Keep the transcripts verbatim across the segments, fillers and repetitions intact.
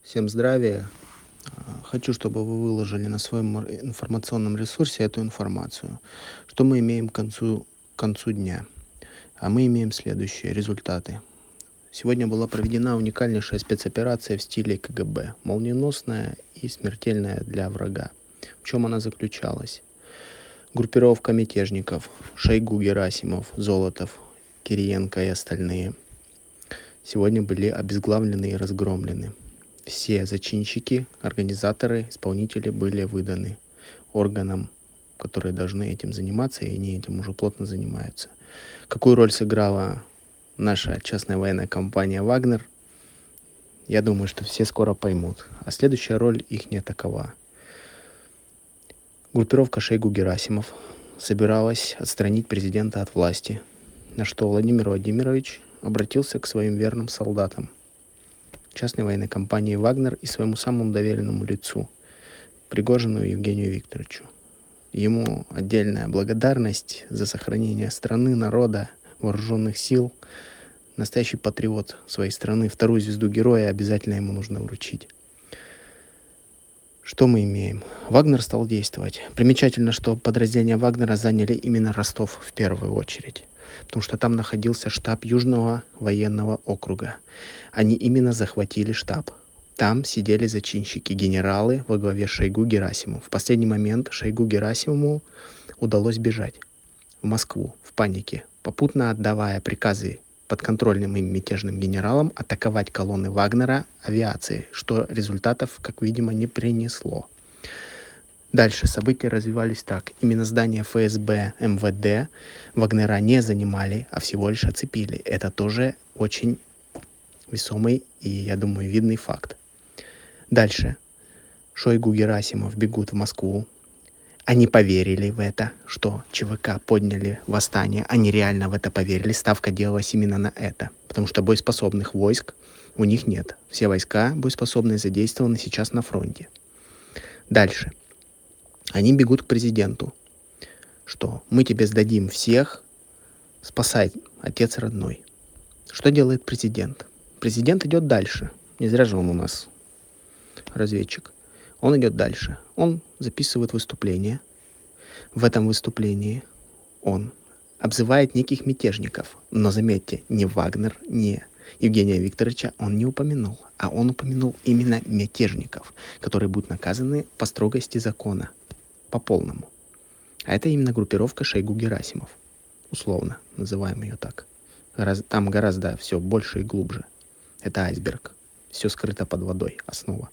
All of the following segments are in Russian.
Всем здравия. А, Хочу, чтобы вы выложили на своем р- информационном ресурсе эту информацию. Что мы имеем к концу, к концу дня? А мы имеем следующие результаты. Сегодня была проведена уникальнейшая спецоперация в стиле ка гэ бэ, молниеносная и смертельная для врага. В чем она заключалась? Группировка мятежников, Шойгу, Герасимов, Золотов, Кириенко и остальные сегодня были обезглавлены и разгромлены. Все зачинщики, организаторы, исполнители были выданы органам, которые должны этим заниматься, и они этим уже плотно занимаются. Какую роль сыграла наша частная военная компания «Вагнер», я думаю, что все скоро поймут. А следующая роль их не такова. Группировка Шойгу Герасимов собиралась отстранить президента от власти, на что Владимир Владимирович обратился к своим верным солдатам частной военной компании «Вагнер» и своему самому доверенному лицу, Пригожину Евгению Викторовичу. Ему отдельная благодарность за сохранение страны, народа, вооруженных сил. Настоящий патриот своей страны, вторую звезду героя обязательно ему нужно вручить. Что мы имеем? Вагнер стал действовать. Примечательно, что подразделения Вагнера заняли именно Ростов в первую очередь, потому что там находился штаб Южного военного округа. Они именно захватили штаб. Там сидели зачинщики, генералы во главе Шойгу Герасимов. В последний момент Шойгу Герасимову удалось бежать в Москву в панике, попутно отдавая приказы подконтрольным им мятежным генералам атаковать колонны Вагнера авиацией, что результатов, как видимо, не принесло. Дальше события развивались так. Именно здание эф эс бэ эм вэ дэ Вагнера не занимали, а всего лишь оцепили. Это тоже очень весомый и, я думаю, видный факт. Дальше. Шойгу, Герасимов бегут в Москву. Они поверили в это, что ЧВК подняли восстание. Они реально в это поверили. Ставка делалась именно на это. Потому что боеспособных войск у них нет. Все войска боеспособные задействованы сейчас на фронте. Дальше. Они бегут к президенту. Что мы тебе сдадим всех, спасай, отец родной. Что делает президент? Президент идет дальше. Не зря же он у нас разведчик. Он идет дальше. Он записывает выступление. В этом выступлении он обзывает неких мятежников. Но заметьте, ни Вагнер, ни Евгения Викторовича он не упомянул. А он упомянул именно мятежников, которые будут наказаны по строгости закона. По полному. А это именно группировка Шойгу Герасимов. Условно называем ее так. Там гораздо все больше и глубже. Это айсберг. Все скрыто под водой. Основа.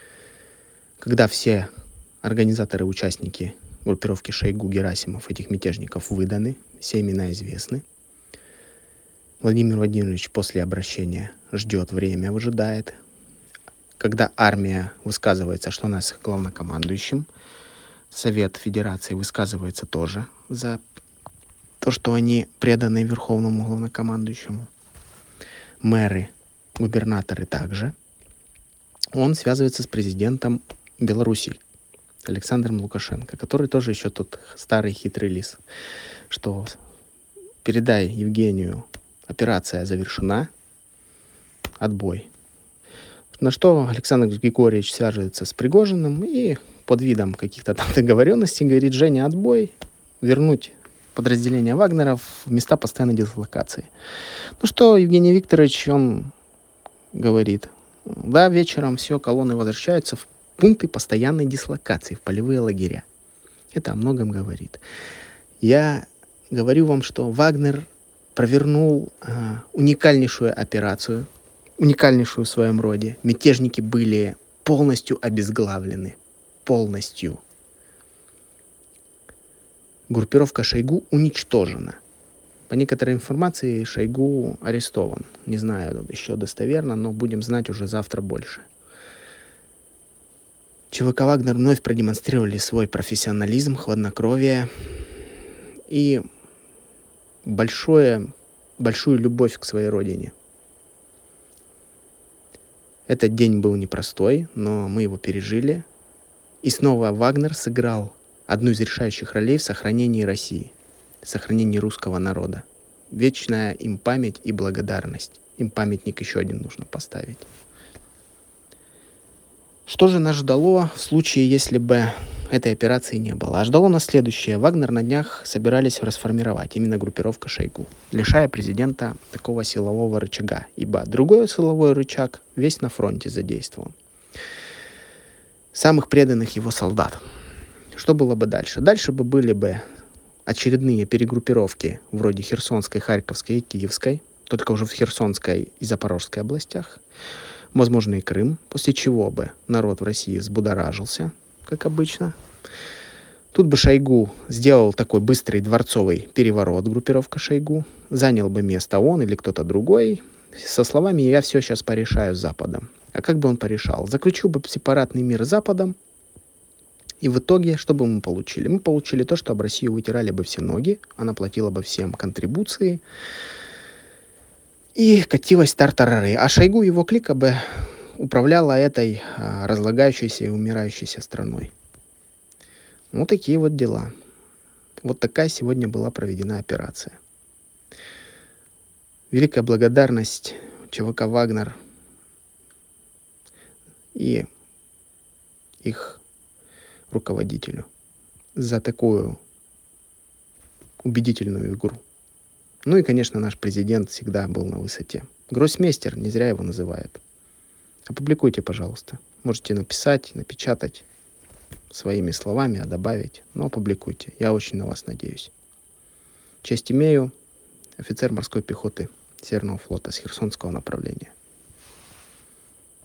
Когда все организаторы, участники группировки Шойгу Герасимов, этих мятежников, выданы, все имена известны, Владимир Владимирович после обращения ждет время, выжидает. Когда армия высказывается, что она с главнокомандующим, Совет Федерации высказывается тоже за то, что они преданы верховному главнокомандующему. Мэры, губернаторы также. Он связывается с президентом Беларуси Александром Лукашенко, который тоже еще тот старый хитрый лис, что передай Евгению, операция завершена, отбой. На что Александр Григорьевич связывается с Пригожиным и под видом каких-то там договоренностей говорит: Женя, отбой, вернуть подразделения Вагнера в места постоянной дислокации. Ну что Евгений Викторович, он говорит: да, вечером все, колонны возвращаются в пункты постоянной дислокации, в полевые лагеря. Это о многом говорит. Я говорю вам, что Вагнер провернул э, уникальнейшую операцию, уникальнейшую в своем роде. Мятежники были полностью обезглавлены. Полностью. Группировка Шойгу уничтожена. По некоторой информации, Шойгу арестован. Не знаю еще достоверно, но будем знать уже завтра больше. ЧВК «Вагнер» вновь продемонстрировали свой профессионализм, хладнокровие и большое, большую любовь к своей родине. Этот день был непростой, но мы его пережили. И снова Вагнер сыграл одну из решающих ролей в сохранении России, в сохранении русского народа. Вечная им память и благодарность. Им памятник еще один нужно поставить. Что же нас ждало в случае, если бы этой операции не было? А ждало нас следующее. Вагнер на днях собирались расформировать, именно группировка Шойгу, лишая президента такого силового рычага, ибо другой силовой рычаг весь на фронте задействован. Самых преданных его солдат. Что было бы дальше? Дальше бы были бы очередные перегруппировки вроде Херсонской, Харьковской и Киевской, только уже в Херсонской и Запорожской областях, возможно, и Крым, после чего бы народ в России взбудоражился, как обычно. Тут бы Шойгу сделал такой быстрый дворцовый переворот, группировка Шойгу, занял бы место он или кто-то другой, со словами «я все сейчас порешаю с Западом». А как бы он порешал? Заключил бы сепаратный мир с Западом, и в итоге, что бы мы получили? Мы получили то, что об Россию вытирали бы все ноги, она платила бы всем контрибуции, и катилась тартарары. А Шойгу и его клика бы управляла этой а, разлагающейся и умирающейся страной. Вот такие вот дела. Вот такая сегодня была проведена операция. Великая благодарность ЧВК «Вагнер» и их руководителю за такую убедительную игру. Ну и, конечно, наш президент всегда был на высоте. Гроссмейстер, не зря его называют. Опубликуйте, пожалуйста. Можете написать, напечатать своими словами, а добавить. Но опубликуйте. Я очень на вас надеюсь. Честь имею. Офицер морской пехоты Северного флота с Херсонского направления.